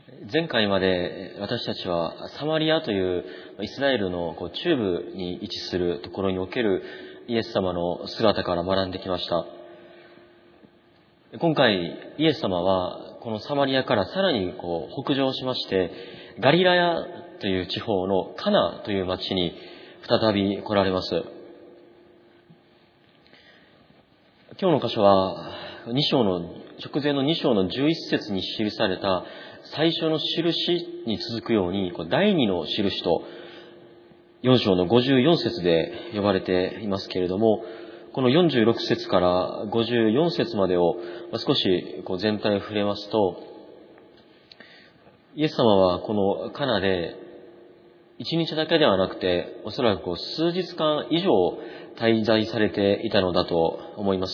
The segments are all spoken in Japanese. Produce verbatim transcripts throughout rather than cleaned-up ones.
前回まで私たちはサマリアというイスラエルのこう中部に位置するところにおけるイエス様の姿から学んできました。今回イエス様はこのサマリアからさらにこう北上しまして、ガリラヤという地方のカナという町に再び来られます。今日の箇所はに章の直前のに章のじゅういち節に記された最初の印に続くように第二の印とよん章のごじゅうよん節で呼ばれていますけれども、このよんじゅうろく節からごじゅうよん節までを少しこう全体を触れますと、イエス様はこのカナで一日だけではなくて、おそらくこう数日間以上滞在されていたのだと思います。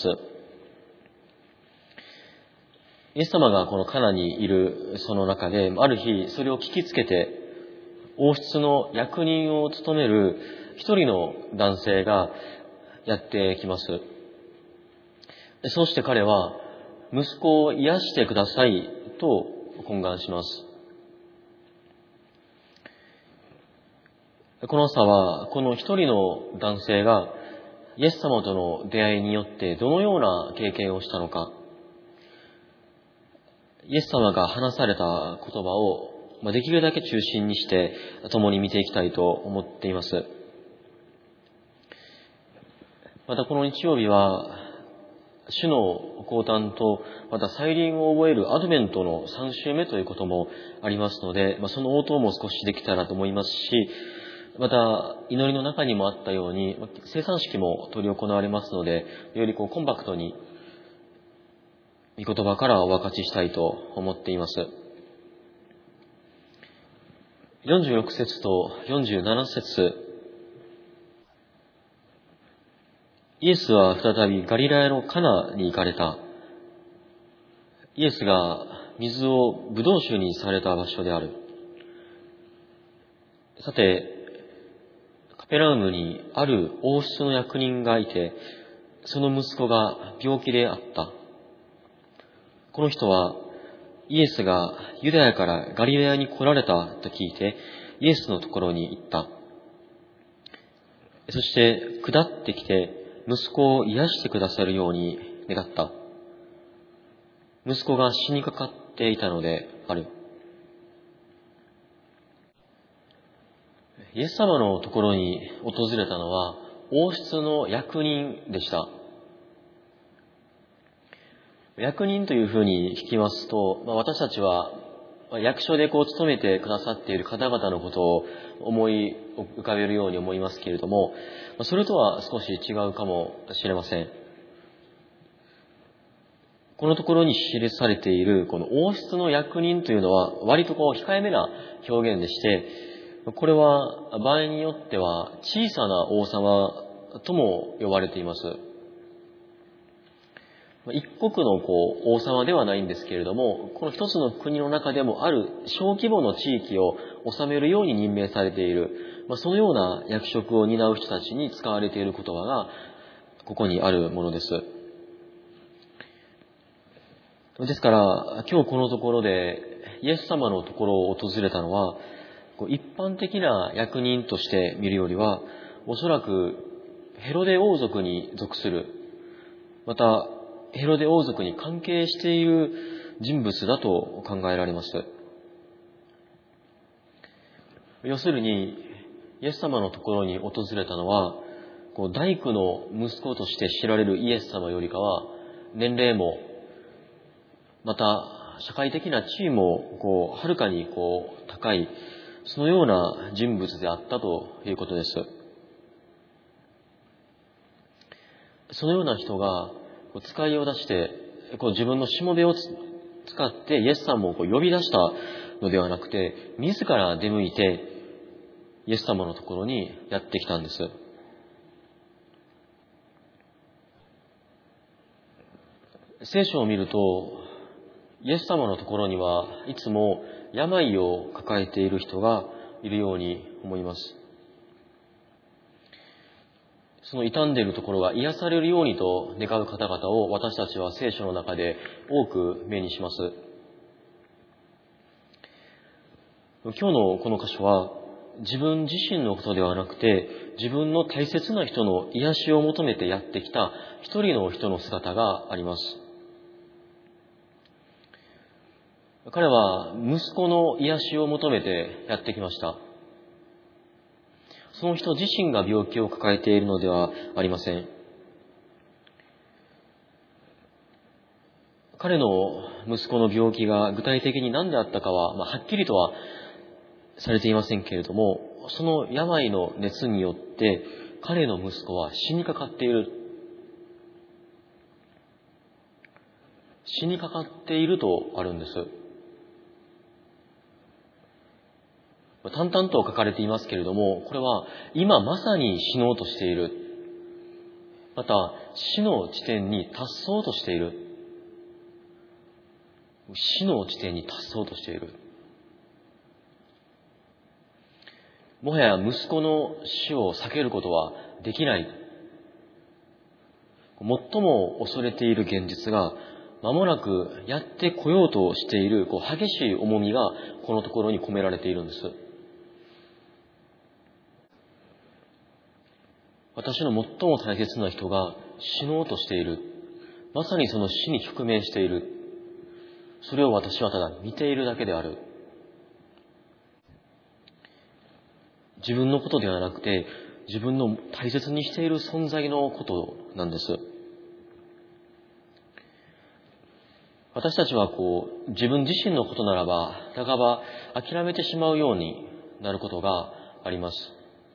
イエス様がこのカナにいるその中で、ある日それを聞きつけて、王室の役人を務める一人の男性がやってきます。そうして彼は、息子を癒してくださいと懇願します。この朝は、この一人の男性がイエス様との出会いによってどのような経験をしたのか、イエス様が話された言葉をできるだけ中心にして共に見ていきたいと思っています。またこの日曜日は主の降誕とまた再臨を覚えるアドベントのさん週目ということもありますので、その応答も少しできたらと思いますし、また祈りの中にもあったように聖餐式も執り行われますので、よりこうコンパクトに御言葉からお分かちしたいと思っています。よんじゅうろく節とよんじゅうなな節、イエスは再びガリラヤのカナに行かれた。イエスが水をブドウ酒にされた場所である。さて、カペラウムにある王室の役人がいて、その息子が病気であった。この人はイエスがユダヤからガリラヤに来られたと聞いてイエスのところに行った。そして下ってきて息子を癒してくださるように願った。息子が死にかかっていたのである。イエス様のところに訪れたのは王室の役人でした。役人というふうに聞きますと、まあ、私たちは役所でこう務めてくださっている方々のことを思い浮かべるように思いますけれども、それとは少し違うかもしれません。このところに記されているこの王室の役人というのは割とこう控えめな表現でして、これは場合によっては小さな王様とも呼ばれています。一国のこう王様ではないんですけれども、この一つの国の中でもある小規模の地域を治めるように任命されている、まあ、そのような役職を担う人たちに使われている言葉がここにあるものです。ですから今日このところでイエス様のところを訪れたのは、一般的な役人として見るよりは、おそらくヘロデ王族に属する、またヘロデ王族に関係している人物だと考えられます。要するに、イエス様のところに訪れたのは、こう大工の息子として知られるイエス様よりかは、年齢も、また社会的な地位も、こう、はるかにこう、高い、そのような人物であったということです。そのような人が、使いを出して、こう自分のしもべを使ってイエス様をこう呼び出したのではなくて、自ら出向いてイエス様のところにやってきたんです。聖書を見ると、イエス様のところにはいつも病を抱えている人がいるように思います。その傷んでいるところが癒されるようにと願う方々を私たちは聖書の中で多く目にします。 今日のこの箇所は自分自身のことではなくて、自分の大切な人の癒しを求めてやってきた一人の人の姿があります。彼は息子の癒しを求めてやってきました。その人自身が病気を抱えているのではありません。彼の息子の病気が具体的に何であったかは、まあ、はっきりとはされていませんけれども、その病の熱によって彼の息子は死にかかっている。死にかかっているとあるんです。淡々と書かれていますけれども、これは今まさに死のうとしている。また死の地点に達そうとしている。死の地点に達そうとしている。もはや息子の死を避けることはできない。最も恐れている現実が間もなくやってこようとしているこう激しい重みがこのところに込められているんです。私の最も大切な人が死のうとしている。まさにその死に直面している。それを私はただ見ているだけである。自分のことではなくて、自分の大切にしている存在のことなんです。私たちはこう、自分自身のことならば、半ば諦めてしまうようになることがあります。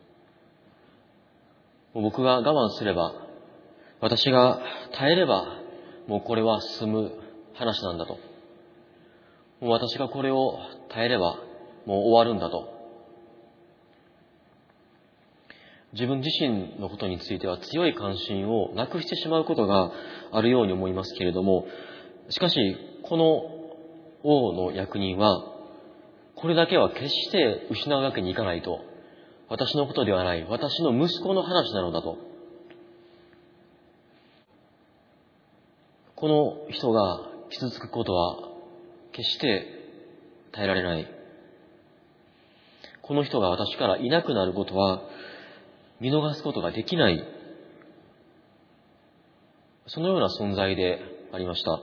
僕が我慢すれば、私が耐えれば、もうこれは済む話なんだと。もう私がこれを耐えれば、もう終わるんだと。自分自身のことについては強い関心をなくしてしまうことがあるように思いますけれども、しかし、この王の役人は、これだけは決して失うわけにいかないと。私のことではない、私の息子の話なのだと。この人が傷つくことは決して耐えられない。この人が私からいなくなることは見逃すことができない。そのような存在でありました。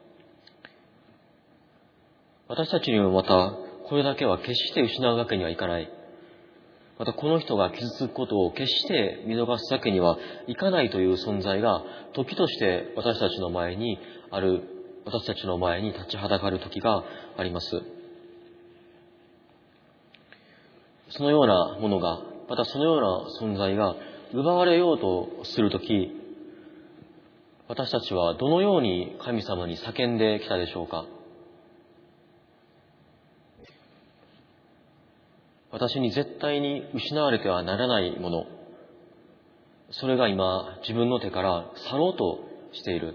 私たちにもまたこれだけは決して失うわけにはいかない。またこの人が傷つくことを決して見逃すわけにはいかないという存在が時として私たちの前にある、私たちの前に立ちはだかる時があります。そのようなものが、またそのような存在が奪われようとするとき、私たちはどのように神様に叫んできたでしょうか。私に絶対に失われてはならないもの、それが今自分の手から去ろうとしている。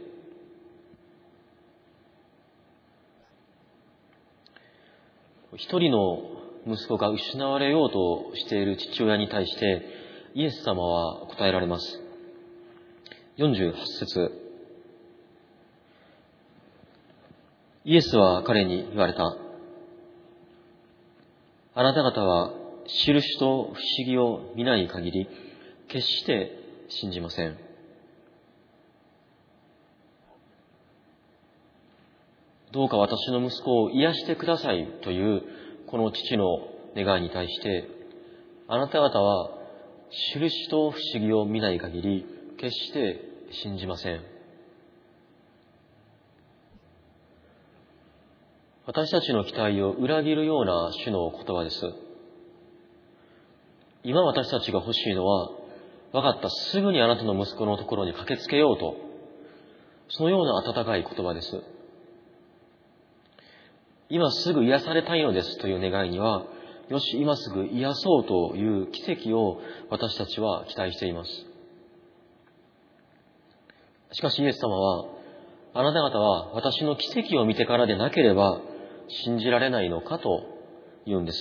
一人の息子が失われようとしている父親に対してイエス様は答えられます。よんじゅうはち節、イエスは彼に言われた。あなた方は印と不思議を見ない限り決して信じません。どうか私の息子を癒してくださいというこの父の願いに対して、あなた方は印と不思議を見ない限り決して信じません。私たちの期待を裏切るような種の言葉です。今私たちが欲しいのは、わかった、すぐにあなたの息子のところに駆けつけようと、そのような温かい言葉です。今すぐ癒されたいのですという願いには、よし、今すぐ癒そうという奇跡を私たちは期待しています。しかしイエス様は、あなた方は私の奇跡を見てからでなければ信じられないのかと言うんです。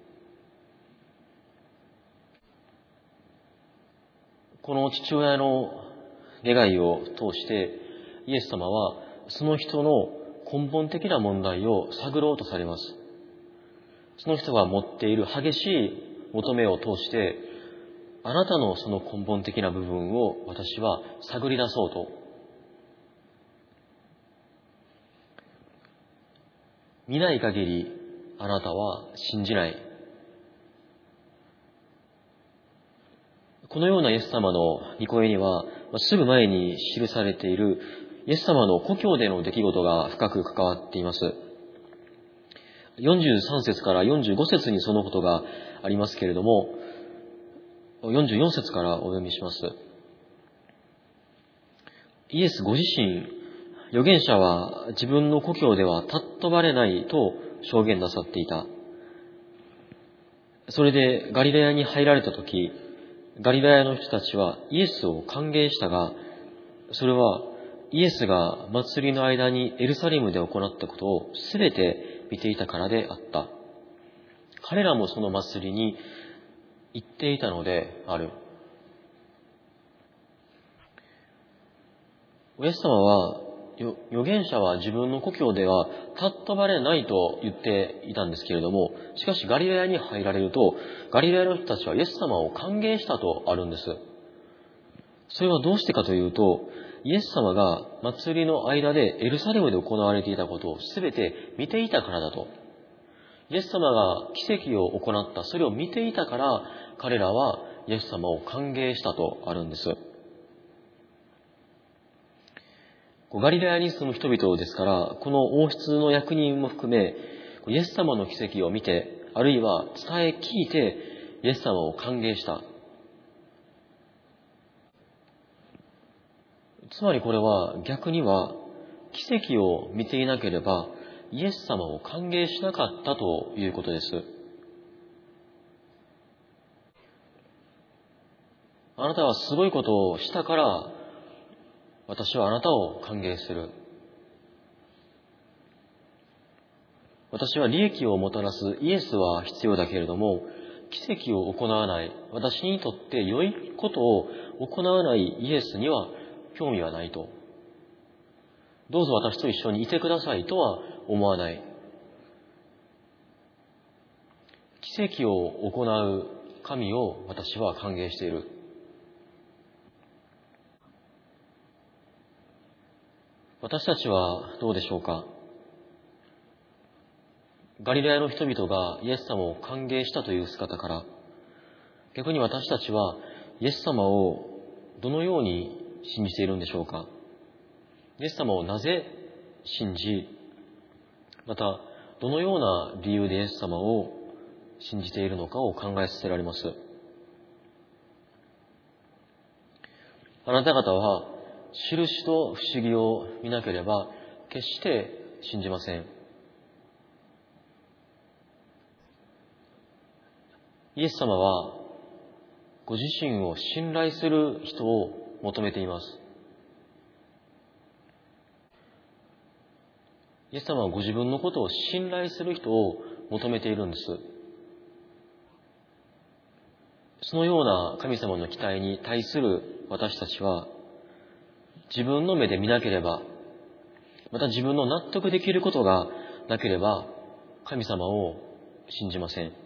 この父親の願いを通してイエス様はその人の根本的な問題を探ろうとされます。 その人が持っている激しい求めを通して、あなたのその根本的な部分を私は探り出そうと。見ない限りあなたは信じない。このようなイエス様の御声には、すぐ前に記されているイエス様の故郷での出来事が深く関わっています。よんじゅうさん節からよんじゅうご節にそのことがありますけれども、よんじゅうよん節からお読みします。イエスご自身、預言者は自分の故郷では尊ばれないと証言なさっていた。それでガリラヤに入られたとき、ガリラヤの人たちはイエスを歓迎したが、それはイエスが祭りの間にエルサレムで行ったことをすべて見ていたからであった。彼らもその祭りに行っていたのである。イエス様は、預言者は自分の故郷では尊ばれないと言っていたんですけれども、しかしガリラヤに入られると、ガリラヤの人たちはイエス様を歓迎したとあるんです。それはどうしてかというと、イエス様が祭りの間でエルサレムで行われていたことをすべて見ていたからだと。イエス様が奇跡を行った、それを見ていたから、彼らはイエス様を歓迎したとあるんです。ガリラヤに住む人々ですから、この王室の役人も含め、イエス様の奇跡を見て、あるいは伝え聞いて、イエス様を歓迎した。つまりこれは逆には、奇跡を見ていなければ、イエス様を歓迎しなかったということです。あなたはすごいことをしたから、私はあなたを歓迎する。私は利益をもたらすイエスは必要だけれども、奇跡を行わない、私にとって良いことを行わないイエスには興味はないと。どうぞ私と一緒にいてくださいとは思わない。奇跡を行う神を私は歓迎している。私たちはどうでしょうか。ガリラヤの人々がイエス様を歓迎したという姿から、逆に私たちはイエス様をどのように信じているんでしょうか。イエス様をなぜ信じ、またどのような理由でイエス様を信じているのかを考えさせられます。あなた方は印と不思議を見なければ決して信じません。イエス様はご自身を信頼する人を求めています。イエス様はご自分のことを信頼する人を求めているんです。そのような神様の期待に対する私たちは、自分の目で見なければ、また自分の納得できることがなければ、神様を信じません。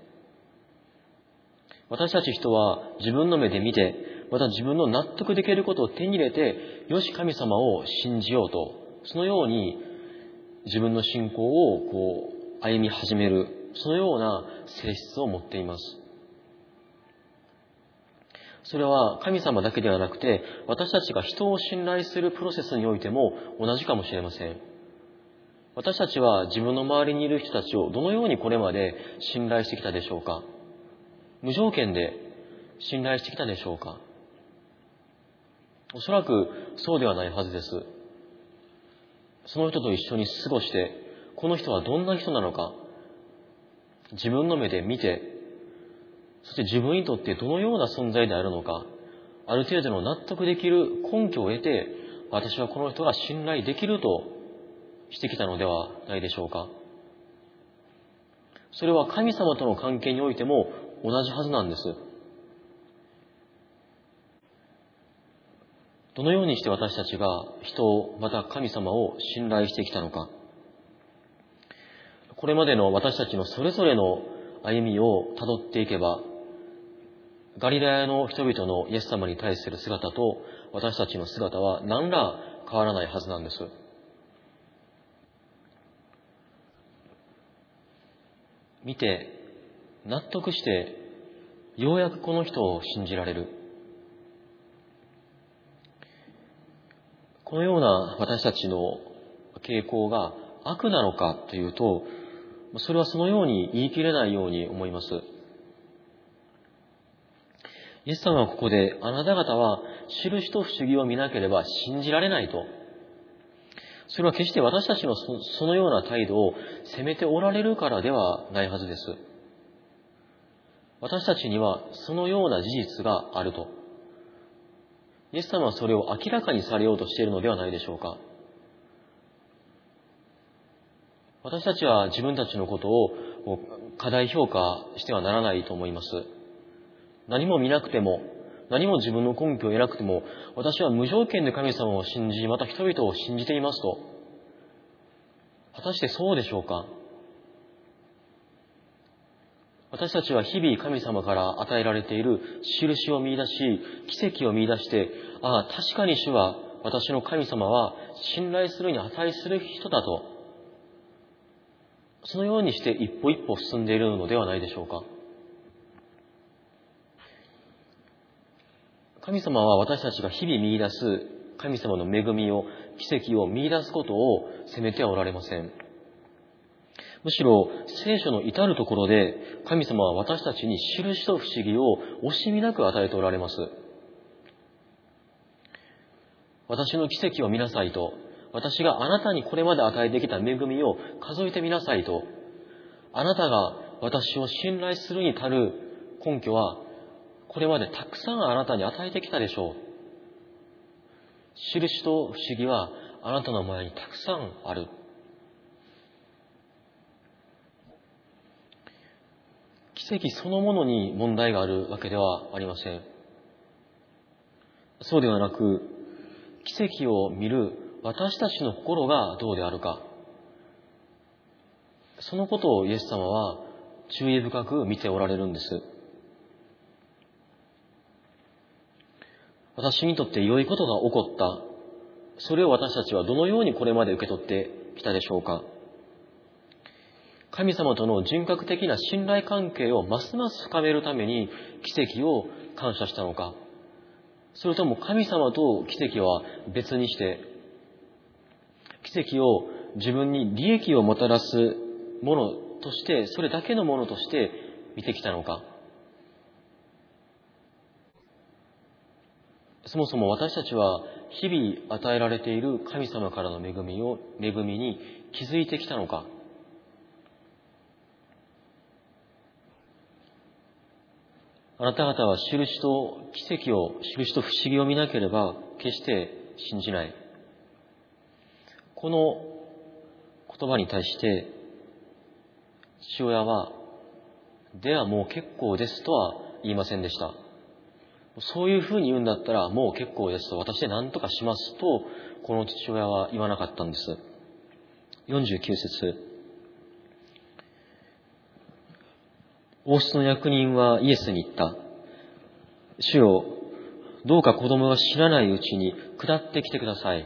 私たち人は自分の目で見て、また自分の納得できることを手に入れて、よし神様を信じようと、そのように自分の信仰をこう歩み始める、そのような性質を持っています。それは神様だけではなくて、私たちが人を信頼するプロセスにおいても同じかもしれません。私たちは自分の周りにいる人たちをどのようにこれまで信頼してきたでしょうか。無条件で信頼してきたでしょうか。おそらくそうではないはずです。その人と一緒に過ごして、この人はどんな人なのか、自分の目で見て、そして自分にとってどのような存在であるのか、ある程度の納得できる根拠を得て、私はこの人が信頼できるとしてきたのではないでしょうか。それは神様との関係においても同じはずなんです。どのようにして私たちが人を、また神様を信頼してきたのか。これまでの私たちのそれぞれの歩みをたどっていけば、ガリラヤの人々のイエス様に対する姿と私たちの姿は何ら変わらないはずなんです。見て、納得して、ようやくこの人を信じられる。このような私たちの傾向が悪なのかというと、それはそのように言い切れないように思います。イエス様はここで、あなた方は印と不思議を見なければ信じられないと。それは決して私たちの そ, そのような態度を責めておられるからではないはずです。私たちにはそのような事実があると。イエス様はそれを明らかにされようとしているのではないでしょうか。私たちは自分たちのことを過大評価してはならないと思います。何も見なくても、何も自分の根拠を得なくても、私は無条件で神様を信じ、また人々を信じていますと。果たしてそうでしょうか。私たちは日々神様から与えられている印を見出し、奇跡を見出して、ああ、確かに主は、私の神様は信頼するに値する人だと。そのようにして一歩一歩進んでいるのではないでしょうか。神様は私たちが日々見出す神様の恵みを、奇跡を見出すことを責めてはおられません。むしろ聖書の至るところで神様は私たちに印と不思議を惜しみなく与えておられます。私の奇跡を見なさいと、私があなたにこれまで与えてきた恵みを数えてみなさいと、あなたが私を信頼するに足る根拠はこれまでたくさんあなたに与えてきたでしょう。印と不思議はあなたの前にたくさんある。奇跡そのものに問題があるわけではありません。そうではなく、奇跡を見る私たちの心がどうであるか。そのことをイエス様は注意深く見ておられるんです。私にとって良いことが起こった。それを私たちはどのようにこれまで受け取ってきたでしょうか。神様との人格的な信頼関係をますます深めるために奇跡を感謝したのか。それとも神様と奇跡は別にして、奇跡を自分に利益をもたらすものとして、それだけのものとして見てきたのか。そもそも私たちは日々与えられている神様からの恵みを、恵みに気づいてきたのか。あなた方は印と奇跡を、印と不思議を見なければ決して信じない。この言葉に対して父親は、ではもう結構ですとは言いませんでした。そういうふうに言うんだったらもう結構ですと、私で何とかしますと、この父親は言わなかったんです。よんじゅうきゅう節。王室の役人はイエスに言った。主よ、どうか子供が知らないうちに下ってきてください。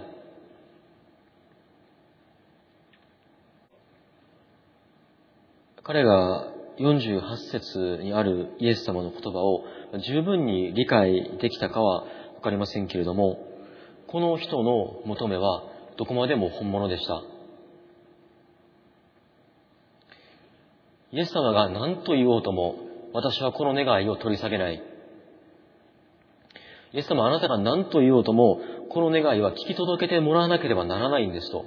彼がよんじゅうはち節にあるイエス様の言葉を十分に理解できたかはわかりませんけれども、この人の求めはどこまでも本物でした。イエス様が何と言おうとも、私はこの願いを取り下げない。イエス様、あなたが何と言おうとも、この願いは聞き届けてもらわなければならないんですと。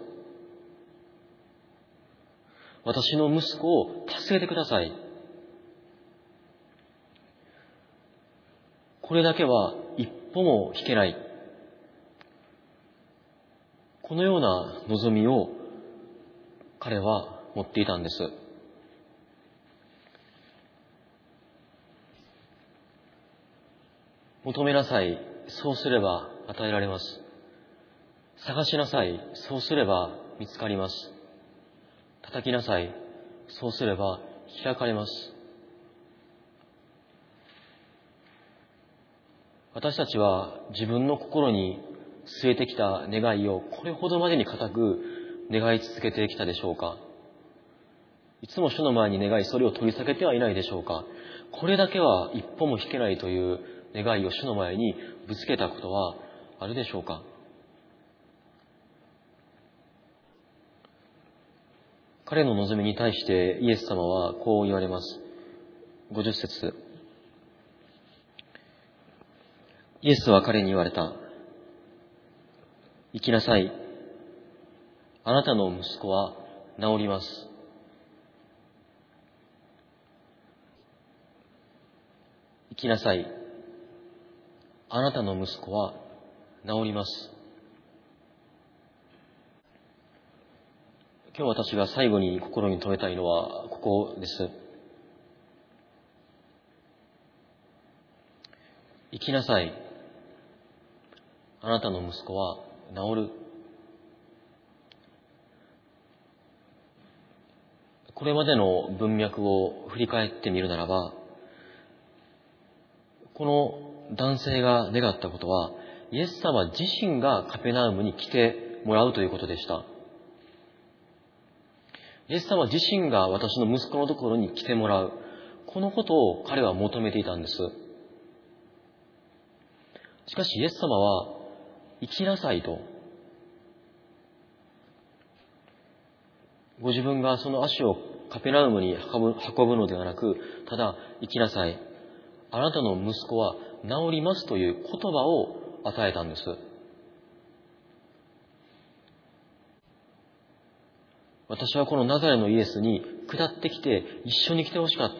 私の息子を助けてください。これだけは一歩も引けない。このような望みを彼は持っていたんです。求めなさい。そうすれば与えられます。探しなさい。そうすれば見つかります。叩きなさい。そうすれば開かれます。 私たちは自分の心に据えてきた願いをこれほどまでに固く願い続けてきたでしょうか。いつも主の前に願い、それを取り下げてはいないでしょうか。これだけは一歩も引けないという願いを主の前にぶつけたことはあるでしょうか。彼の望みに対してイエス様はこう言われます。ごじゅっ節。イエスは彼に言われた。行きなさい。あなたの息子は治ります。行きなさい。あなたの息子は治ります。今日私が最後に心に留めたいのはここです。行きなさい。あなたの息子は治る。これまでの文脈を振り返ってみるならば、この男性が願ったことは、イエス様自身がカペナウムに来てもらうということでした。イエス様自身が私の息子のところに来てもらう。このことを彼は求めていたんです。しかしイエス様は、行きなさいと。ご自分がその足をカペナウムに運ぶ、運ぶのではなく、ただ、行きなさい。あなたの息子は治りますという言葉を与えたんです。私はこのナザレのイエスに下ってきて一緒に来てほしかった。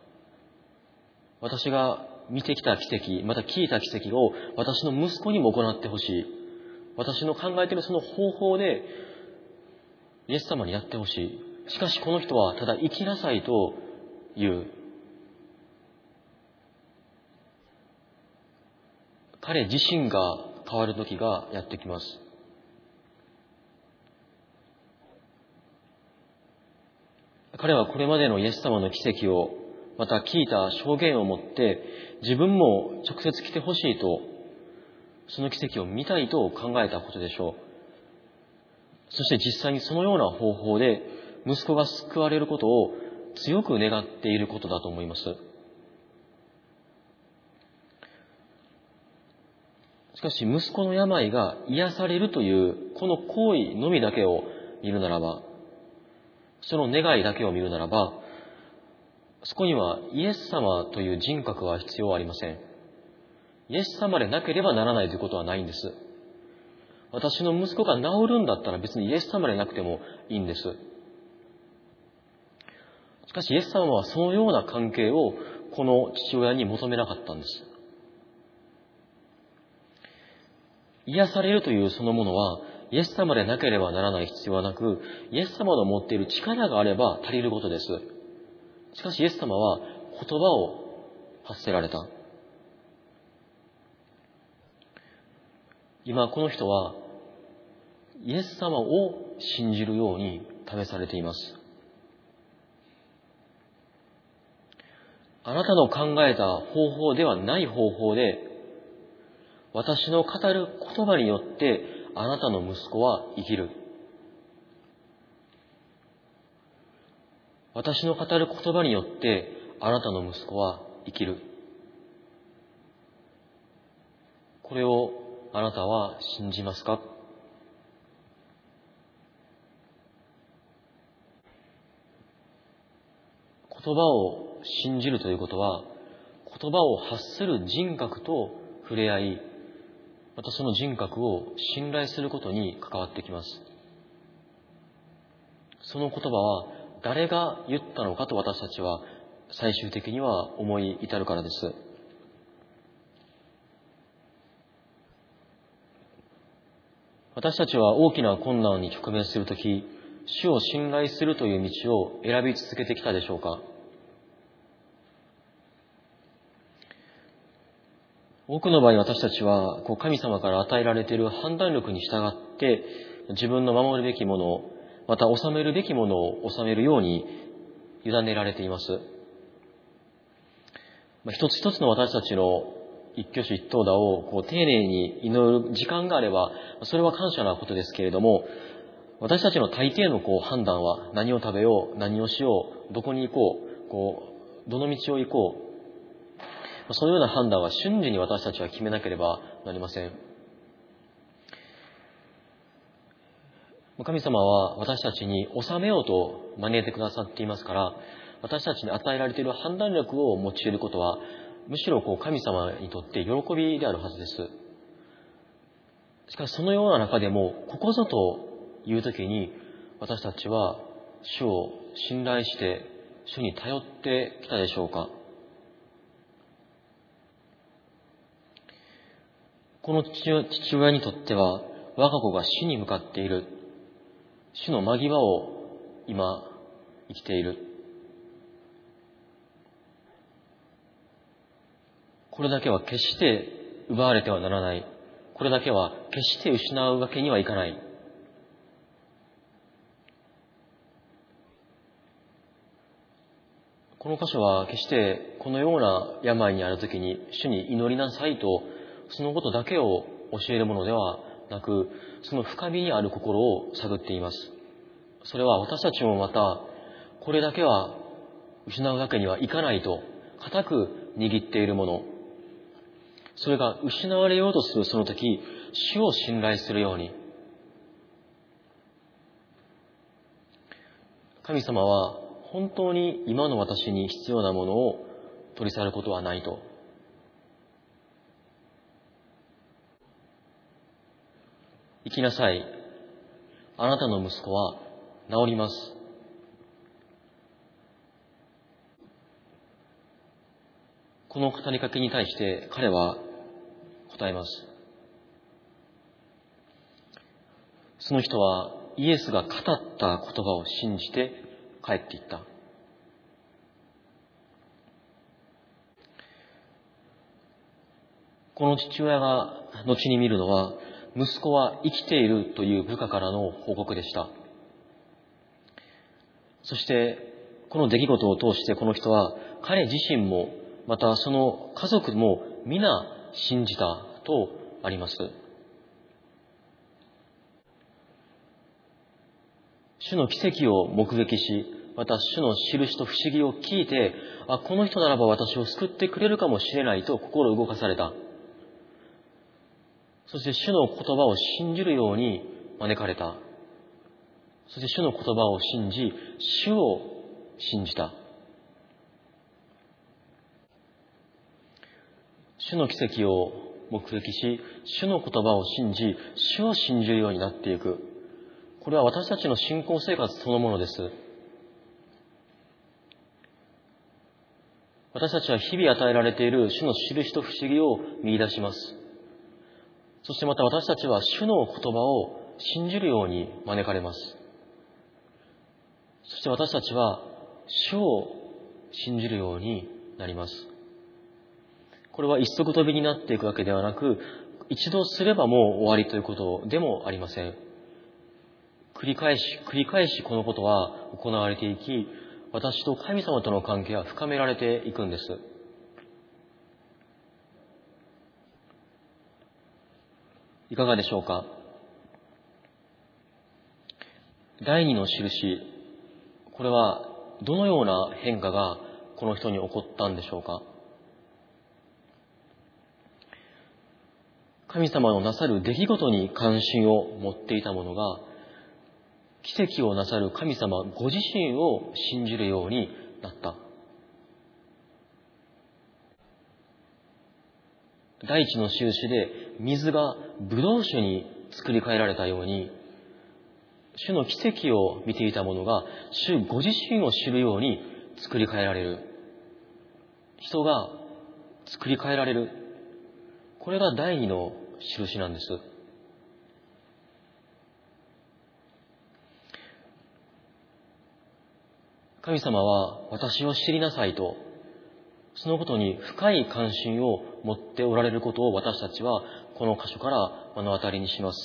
私が見てきた奇跡、また聞いた奇跡を私の息子にも行ってほしい。私の考えているその方法でイエス様にやってほしい。しかしこの人はただ生きなさいと言う。彼自身が変わる時がやってきます。彼はこれまでのイエス様の奇跡を、また聞いた証言を持って、自分も直接来てほしいと、その奇跡を見たいと考えたことでしょう。そして実際にそのような方法で、息子が救われることを強く願っていることだと思います。しかし、息子の病が癒されるという、この行為のみだけを見るならば、その願いだけを見るならば、そこにはイエス様という人格は必要ありません。イエス様でなければならないということはないんです。私の息子が治るんだったら別にイエス様でなくてもいいんです。しかしイエス様はそのような関係をこの父親に求めなかったんです。癒されるというそのものはイエス様でなければならない必要はなく、イエス様の持っている力があれば足りることです。しかしイエス様は言葉を発せられた。今この人はイエス様を信じるように試されています。あなたの考えた方法ではない方法で、私の語る言葉によってあなたの息子は生きる。私の語る言葉によってあなたの息子は生きる。これをあなたは信じますか？言葉を信じるということは、言葉を発する人格と触れ合い、またその人格を信頼することに関わってきます。その言葉は誰が言ったのかと私たちは最終的には思い至るからです。私たちは大きな困難に直面するとき、主を信頼するという道を選び続けてきたでしょうか？多くの場合私たちはこう神様から与えられている判断力に従って自分の守るべきもの、また収めるべきものを収めるように委ねられています。一つ一つの私たちの一挙手一投打をこう丁寧に祈る時間があれば、それは感謝なことですけれども、私たちの大抵のこう判断は、何を食べよう、何をしよう、どこに行こう、こう、どの道を行こう、そのような判断は瞬時に私たちは決めなければなりません。神様は私たちに治めようと招いてくださっていますから、私たちに与えられている判断力を用いることは、むしろこう神様にとって喜びであるはずです。しかしそのような中でも、ここぞという時に、私たちは主を信頼して主に頼ってきたでしょうか。この父親にとっては、我が子が死に向かっている、死の間際を今生きている。これだけは決して奪われてはならない。これだけは決して失うわけにはいかない。この箇所は決してこのような病にあるときに主に祈りなさいと、そのことだけを教えるものではなく、その深みにある心を探っています。それは私たちもまた、これだけは失うわけにはいかないと固く握っているもの、それが失われようとするその時、主を信頼するように。神様は本当に今の私に必要なものを取り去ることはないと。生きなさい。あなたの息子は治ります。この語りかけに対して彼は答えます。その人はイエスが語った言葉を信じて帰っていった。この父親が後に見るのは、息子は生きているという部下からの報告でした。そしてこの出来事を通してこの人は、彼自身もまたその家族も皆信じたとあります。主の奇跡を目撃し、また主の印と不思議を聞いて、あ、この人ならば私を救ってくれるかもしれないと心動かされた。そして主の言葉を信じるように招かれた。そして主の言葉を信じ、主を信じた。主の奇跡を目撃し、主の言葉を信じ、主を信じるようになっていく。これは私たちの信仰生活そのものです。私たちは日々与えられている主の印と不思議を見出します。そしてまた私たちは主の言葉を信じるように招かれます。そして私たちは主を信じるようになります。これは一足飛びになっていくわけではなく、一度すればもう終わりということでもありません。繰り返し繰り返しこのことは行われていき、私と神様との関係は深められていくんです。いかがでしょうか。第二の印、これはどのような変化がこの人に起こったんでしょうか。神様のなさる出来事に関心を持っていた者が、奇跡をなさる神様ご自身を信じるようになった。第一の印で水がブドウ酒に作り変えられたように、主の奇跡を見ていた者が主ご自身を知るように作り変えられる。人が作り変えられる。これが第二の印なんです。神様は私を知りなさいと、そのことに深い関心を持っておられることを私たちはこの箇所から目の当たりにします。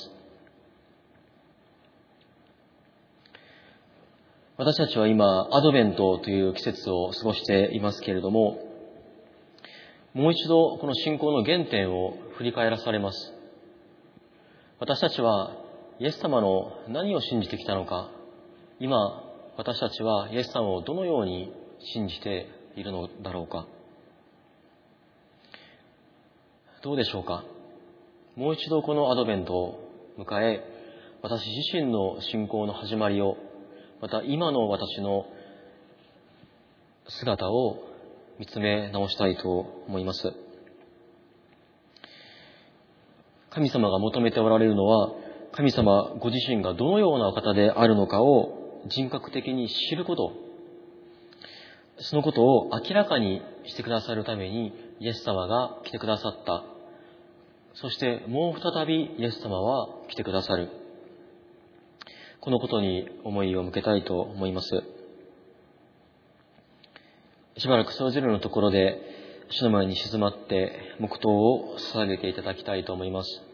私たちは今アドベントという季節を過ごしていますけれども、 もう一度この信仰の原点を振り返らされます。私たちはイエス様の何を信じてきたのか、今私たちはイエス様をどのように信じているのだろうか。どうでしょうか。もう一度このアドベントを迎え、私自身の信仰の始まりを、また今の私の姿を見つめ直したいと思います。神様が求めておられるのは、神様ご自身がどのようなお方であるのかを人格的に知ること、そのことを明らかにしてくださるためにイエス様が来てくださった。そしてもう再びイエス様は来てくださる。このことに思いを向けたいと思います。しばらくそれぞれのところで主の前に静まって黙祷を捧げていただきたいと思います。